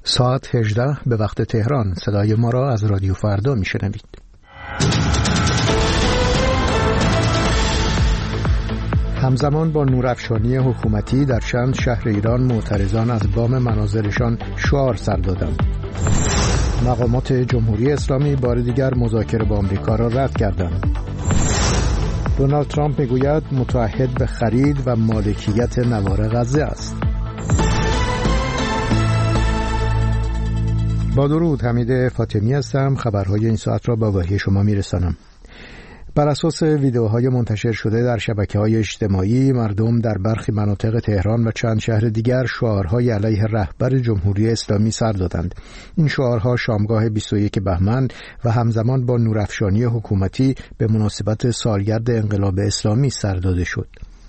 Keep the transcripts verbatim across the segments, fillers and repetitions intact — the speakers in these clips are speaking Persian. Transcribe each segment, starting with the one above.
ساعت هجده به وقت تهران. صدای ما را از رادیو فردا میشنوید. همزمان با نورافشانی حکومتی در چند شهر ایران معترضان از بام منازلشان شعار سر دادند. مقامات جمهوری اسلامی بار دیگر مذاکره با آمریکا را رد کردند. دونالد ترامپ میگوید متعهد به خرید و مالکیت نوار غزه است. با درود، حمید فاطمی هستم. خبرهای این ساعت را با وحی شما میرسانم. بر اساس ویدیوهای منتشر شده در شبکه‌های اجتماعی، مردم در برخی مناطق تهران و چند شهر دیگر شعارهای علیه رهبر جمهوری اسلامی سر دادند. این شعارها شامگاه بیست و یک بهمن و همزمان با نورافشانی حکومتی به مناسبت سالگرد انقلاب اسلامی سر داده شد.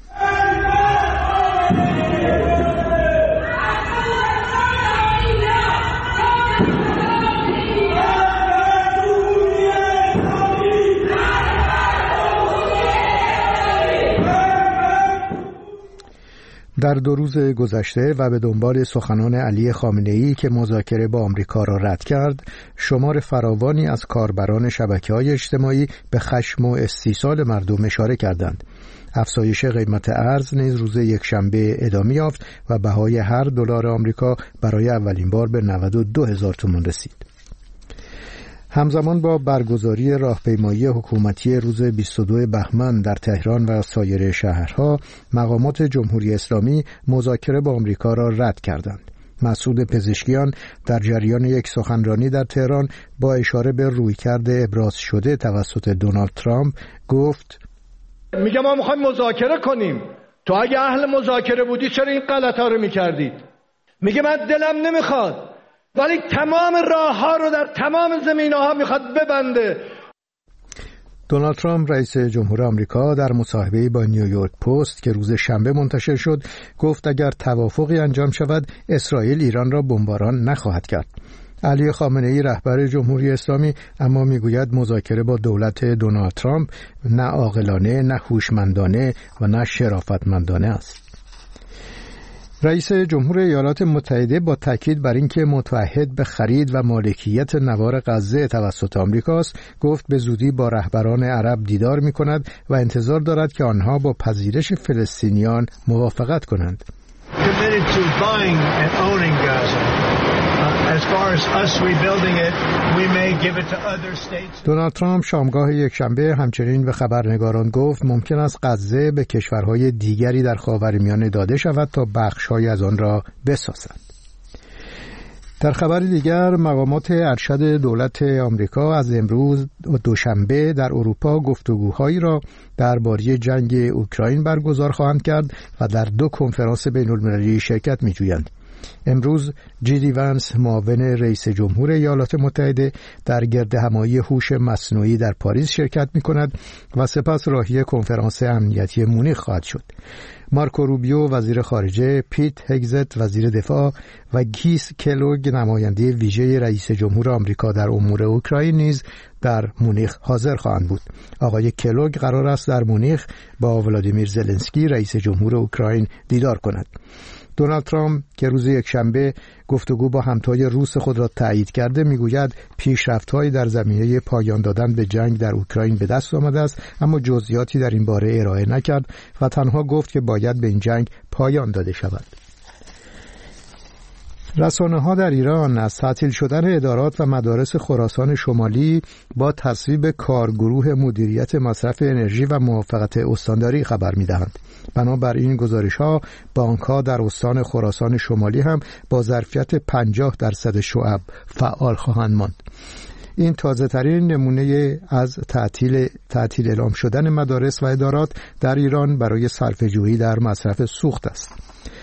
در دو روز گذشته و به دنبال سخنان علی خامنه‌ای که مذاکره با آمریکا را رد کرد، شمار فراوانی از کاربران شبکه‌های اجتماعی به خشم و استیصال مردم اشاره کردند. افزایش قیمت ارز نیز روز یکشنبه ادامه یافت و بهای هر دلار آمریکا برای اولین بار به نود و دو هزار تومان رسید. همزمان با برگزاری راهپیمایی حکومتی روز بیست و دو بهمن در تهران و سایر شهرها، مقامات جمهوری اسلامی مذاکره با آمریکا را رد کردند. مسعود پزشکیان در جریان یک سخنرانی در تهران با اشاره به رویکرد ابراز شده توسط دونالد ترامپ گفت: میگه ما میخوایم مذاکره کنیم. تو اگه اهل مذاکره بودی چرا این غلطا رو میکردید؟ میگه من دلم نمیخواد، ولی تمام راه ها رو در تمام زمینه ها میخواد ببنده. دونالد ترامپ رئیس جمهور آمریکا در مصاحبه‌ای با نیویورک پست که روز شنبه منتشر شد گفت اگر توافقی انجام شود اسرائیل ایران را بمباران نخواهد کرد. علی خامنه‌ای رهبر جمهوری اسلامی اما میگوید مذاکره با دولت دونالد ترامپ نه عاقلانه، نه هوشمندانه و نه شرافتمندانه است. رئیس جمهور ایالات متحده با تاکید بر اینکه متعهد به خرید و مالکیت نوار غزه توسط آمریکاست، گفت به زودی با رهبران عرب دیدار می‌کند و انتظار دارد که آنها با پذیرش فلسطینیان موافقت کنند. دونالد ترامپ شامگاه یکشنبه همچنین به خبرنگاران گفت ممکن است غزه به کشورهای دیگری در خاورمیانه داده شود تا بخش‌هایی از آن را بسازند. در خبر دیگر، مقامات ارشد دولت آمریکا از امروز دوشنبه در اروپا گفتگوهایی را درباره جنگ اوکراین برگزار خواهند کرد و در دو کنفرانس بین‌المللی شرکت می‌جویند. امروز جی دی ونس معاون رئیس جمهور ایالات متحده در گردهمایی هوش مصنوعی در پاریس شرکت می‌کند و سپس راهی کنفرانس امنیتی مونیخ خواهد شد. مارکو روبیو وزیر خارجه، پیت هگزت وزیر دفاع و کیس کلوگ نماینده ویژه رئیس جمهور آمریکا در امور اوکراین نیز در مونیخ حاضر خواهند بود. آقای کلوگ قرار است در مونیخ با ولادیمیر زلنسکی رئیس جمهور اوکراین دیدار کند. دونالد ترامپ که روز یکشنبه گفتگو با همتای روس خود را تایید کرده میگوید پیشرفت‌هایی در زمینه پایان دادن به جنگ در اوکراین به دست آمده است، اما جزئیاتی در این باره ارائه نکرد و تنها گفت که باید به این جنگ پایان داده شود. رسانه‌ها در ایران از تعطیل شدن ادارات و مدارس خراسان شمالی با تصویب کارگروه مدیریت مصرف انرژی و موافقت استانداری خبر می‌دهند. بنابراین گزارش‌ها بانک‌ها در استان خراسان شمالی هم با ظرفیت پنجاه درصد شعب فعال خواهند ماند. این تازه‌ترین نمونه از تعطیل تعطیل اعلام شدن مدارس و ادارات در ایران برای صرفه‌جویی در مصرف سوخت است.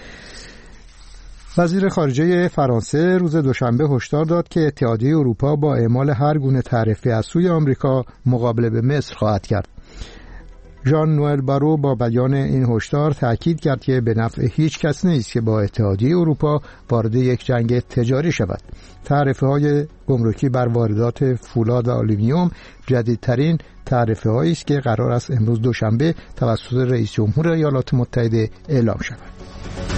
وزیر خارجه فرانسه روز دوشنبه هشدار داد که اتحادیه اروپا با اعمال هر گونه تعرفه از سوی آمریکا مقابله به مصر خواهد کرد. ژان نوئل بارو با بیان این هشدار تأکید کرد که به نفع هیچ کس نیست که با اتحادیه اروپا وارد یک جنگ تجاری شود. تعرفه‌های گمرکی بر واردات فولاد و آلومینیوم جدیدترین تعرفه‌هایی است که قرار است امروز دوشنبه توسط رئیس جمهور ایالات متحده اعلام شود.